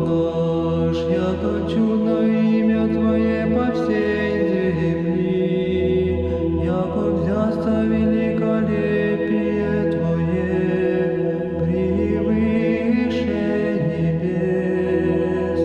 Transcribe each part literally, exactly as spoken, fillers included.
наш, яко чудно имя Твое по всей земли, яко взясто великолепие Твое превыше небес.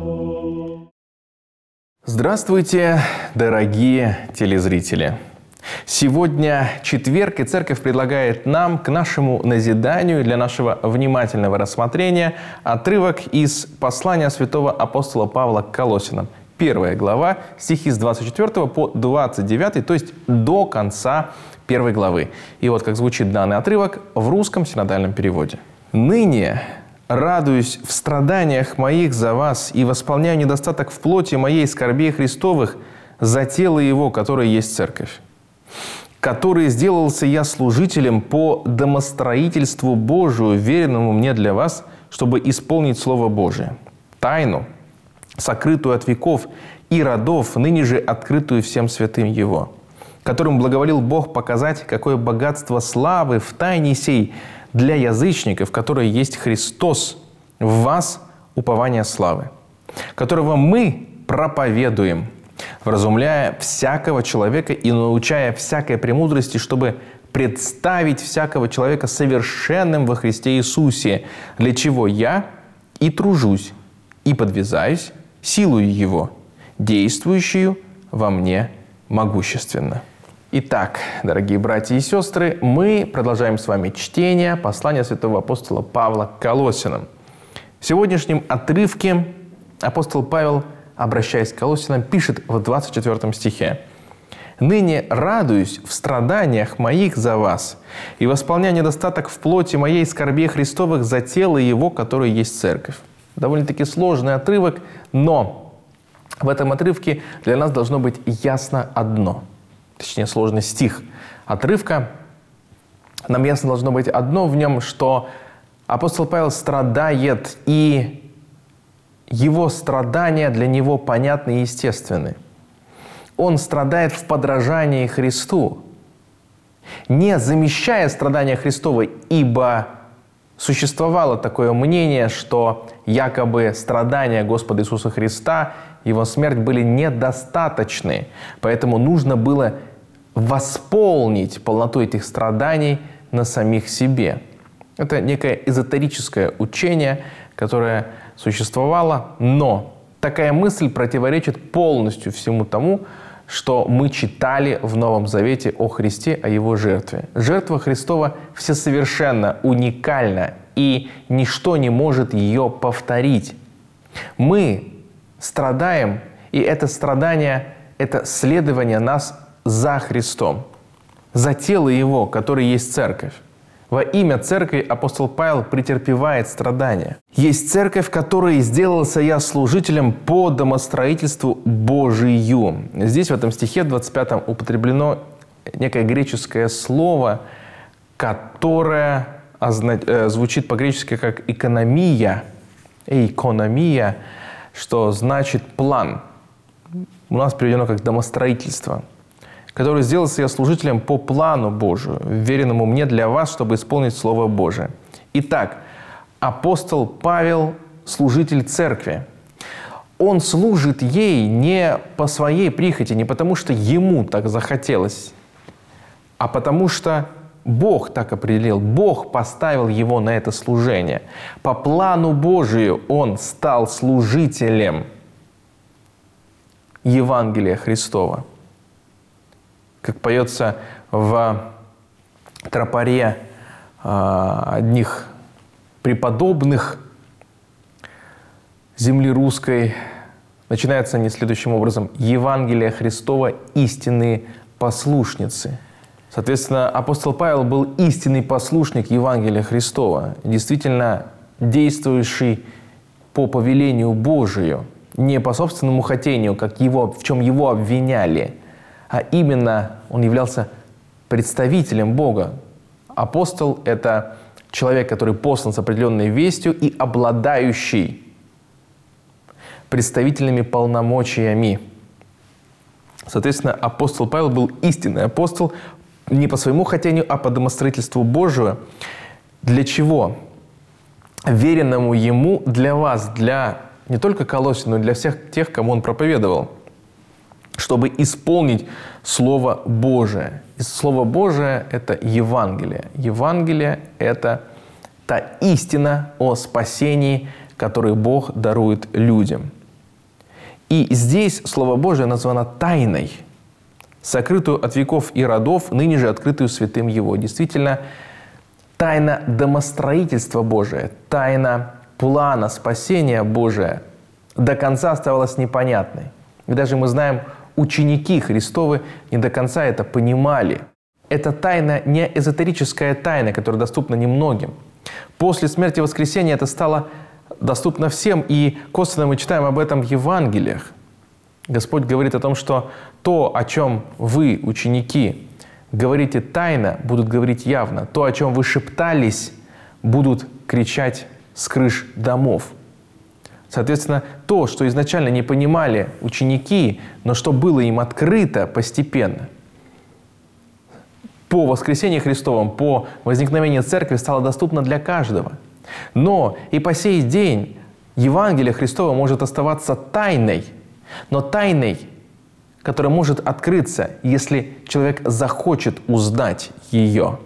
Здравствуйте, дорогие телезрители! Сегодня четверг, и Церковь предлагает нам к нашему назиданию, для нашего внимательного рассмотрения, отрывок из послания святого апостола Павла к Колоссянам. Первая глава, стихи с двадцать четвёртого по двадцать девятый, то есть до конца первой главы. И вот как звучит данный отрывок в русском синодальном переводе. «Ныне радуюсь в страданиях моих за вас и восполняю недостаток в плоти моей скорбей Христовых за тело Его, которое есть Церковь, который сделался я служителем по домостроительству Божию, веренному мне для вас, чтобы исполнить Слово Божие, тайну, сокрытую от веков и родов, ныне же открытую всем святым Его, которым благоволил Бог показать, какое богатство славы в тайне сей для язычников, которое есть Христос, в вас упование славы, которого мы проповедуем, вразумляя всякого человека и научая всякой премудрости, чтобы представить всякого человека совершенным во Христе Иисусе, для чего я и тружусь, и подвязаюсь силою Его, действующую во мне могущественно». Итак, дорогие братья и сестры, мы продолжаем с вами чтение послания святого апостола Павла к Колоссянам. В сегодняшнем отрывке апостол Павел, обращаясь к Колоссянам, пишет в двадцать четвёртом стихе: «Ныне радуюсь в страданиях моих за вас и восполняю недостаток в плоти моей скорбей Христовых за тело Его, которое есть Церковь». Довольно-таки сложный отрывок, но в этом отрывке для нас должно быть ясно одно, точнее сложный стих отрывка. Нам ясно должно быть одно в нем, что апостол Павел страдает, и его страдания для него понятны и естественны. Он страдает в подражании Христу, не замещая страдания Христова, ибо существовало такое мнение, что якобы страдания Господа Иисуса Христа, Его смерть были недостаточны, поэтому нужно было восполнить полноту этих страданий на самих себе. Это некое эзотерическое учение, которое существовало, но такая мысль противоречит полностью всему тому, что мы читали в Новом Завете о Христе, о Его жертве. Жертва Христова всесовершенна, уникальна, и ничто не может ее повторить. Мы страдаем, и это страдание, это следование нас за Христом, за тело Его, которое есть Церковь. Во имя Церкви апостол Павел претерпевает страдания. «Есть Церковь, которой сделался я служителем по домостроительству Божию». Здесь в этом стихе двадцать пятом употреблено некое греческое слово, которое звучит по-гречески как «экономия», «экономия», что значит «план». У нас переведено как «домостроительство», который сделался я служителем по плану Божию, веренному мне для вас, чтобы исполнить Слово Божие. Итак, апостол Павел – служитель Церкви. Он служит ей не по своей прихоти, не потому что ему так захотелось, а потому что Бог так определил, Бог поставил его на это служение. По плану Божию он стал служителем Евангелия Христова. Как поется в тропаре э, одних преподобных земли русской, начинается они следующим образом: «Евангелие Христова истинные послушницы». Соответственно, апостол Павел был истинный послушник Евангелия Христова, действительно действующий по повелению Божию, не по собственному хотению, как его, в чем его обвиняли, а именно он являлся представителем Бога. Апостол – это человек, который послан с определенной вестью и обладающий представительными полномочиями. Соответственно, апостол Павел был истинный апостол не по своему хотению, а по домостроительству Божию. Для чего? Веренному ему для вас, для не только Колоссям, но и для всех тех, кому он проповедовал, чтобы исполнить Слово Божие. И Слово Божие – это Евангелие. Евангелие – это та истина о спасении, которую Бог дарует людям. И здесь Слово Божие названо тайной, сокрытую от веков и родов, ныне же открытую святым Его. Действительно, тайна домостроительства Божия, тайна плана спасения Божия до конца оставалась непонятной. И даже мы знаем, ученики Христовы не до конца это понимали. Эта тайна не эзотерическая тайна, которая доступна немногим. После смерти и воскресения это стало доступно всем, и косвенно мы читаем об этом в Евангелиях. Господь говорит о том, что то, о чем вы, ученики, говорите тайно, будут говорить явно. То, о чем вы шептались, будут кричать с крыш домов. Соответственно, то, что изначально не понимали ученики, но что было им открыто постепенно, по воскресении Христовом, по возникновению Церкви стало доступно для каждого. Но и по сей день Евангелие Христово может оставаться тайной, но тайной, которая может открыться, если человек захочет узнать ее.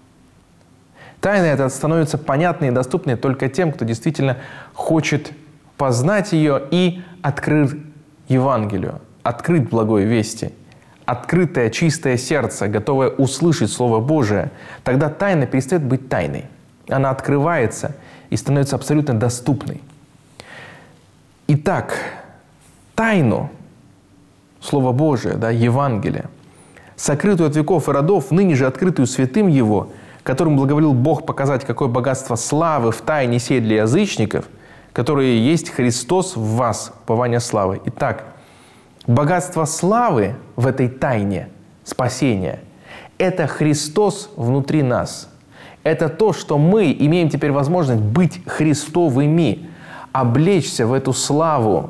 Тайна эта становится понятной и доступной только тем, кто действительно хочет познать ее и открыть Евангелию, открыть благой вести, открытое чистое сердце, готовое услышать Слово Божие. Тогда тайна перестает быть тайной. Она открывается и становится абсолютно доступной. Итак, тайну, Слово Божие, да, Евангелие, сокрытую от веков и родов, ныне же открытую святым Его, которым благоволил Бог показать, какое богатство славы в тайне сей для язычников, которые есть Христос в вас, упование славы. Итак, богатство славы в этой тайне спасения – это Христос внутри нас. Это то, что мы имеем теперь возможность быть Христовыми, облечься в эту славу,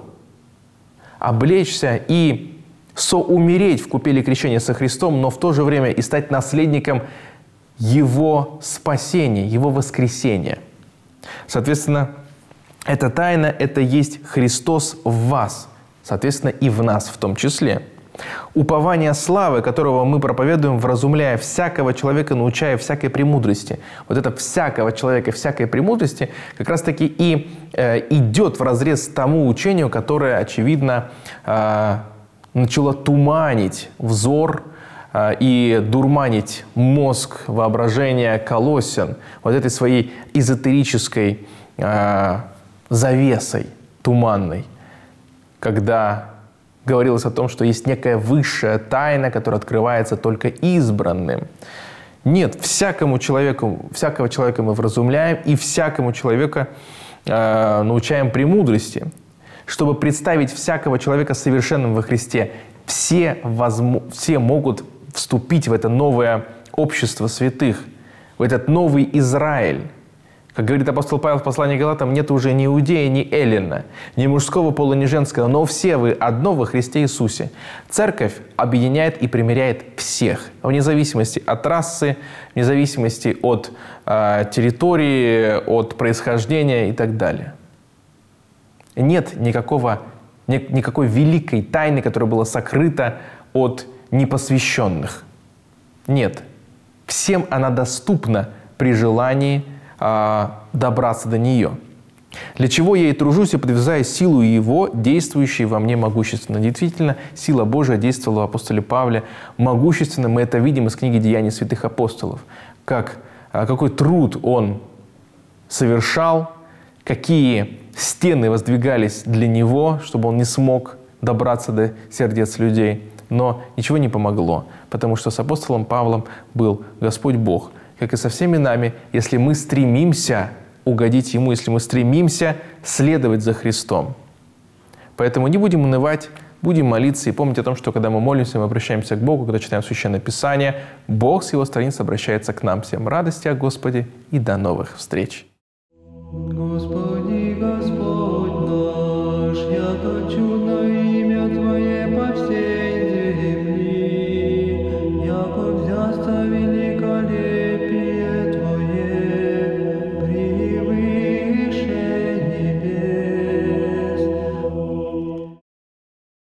облечься и соумереть в купели крещения со Христом, но в то же время и стать наследником Его спасения, Его воскресения. Соответственно, эта тайна – это есть Христос в вас, соответственно, и в нас в том числе. Упование славы, которого мы проповедуем, вразумляя всякого человека, научая всякой премудрости. Вот это всякого человека, всякой премудрости как раз-таки и э, идет вразрез тому учению, которое, очевидно, э, начало туманить взор э, и дурманить мозг, воображение колоссян вот этой своей эзотерической э, завесой туманной, когда говорилось о том, что есть некая высшая тайна, которая открывается только избранным. Нет, всякому человеку, всякого человека мы вразумляем и всякому человека э, научаем премудрости, чтобы представить всякого человека совершенным во Христе. Все, возможно, все могут вступить в это новое общество святых, в этот новый Израиль. Как говорит апостол Павел в послании к Галатам, нет уже ни иудея, ни эллина, ни мужского пола, ни женского, но все вы одно во Христе Иисусе. Церковь объединяет и примиряет всех, вне зависимости от расы, вне зависимости от э, территории, от происхождения и так далее. Нет никакого, ни, никакой великой тайны, которая была сокрыта от непосвященных. Нет. Всем она доступна при желании добраться до нее. Для чего я и тружусь, и подвязаю силу Его, действующей во мне могущественно. Действительно, сила Божия действовала в апостоле Павле могущественно. Мы это видим из книги «Деяний святых апостолов». Как, какой труд он совершал, какие стены воздвигались для него, чтобы он не смог добраться до сердец людей. Но ничего не помогло, потому что с апостолом Павлом был Господь Бог. Как и со всеми нами, если мы стремимся угодить Ему, если мы стремимся следовать за Христом. Поэтому не будем унывать, будем молиться и помнить о том, что когда мы молимся, мы обращаемся к Богу, когда читаем Священное Писание, Бог с Его страниц обращается к нам. Всем радости о Господе и до новых встреч! Господи.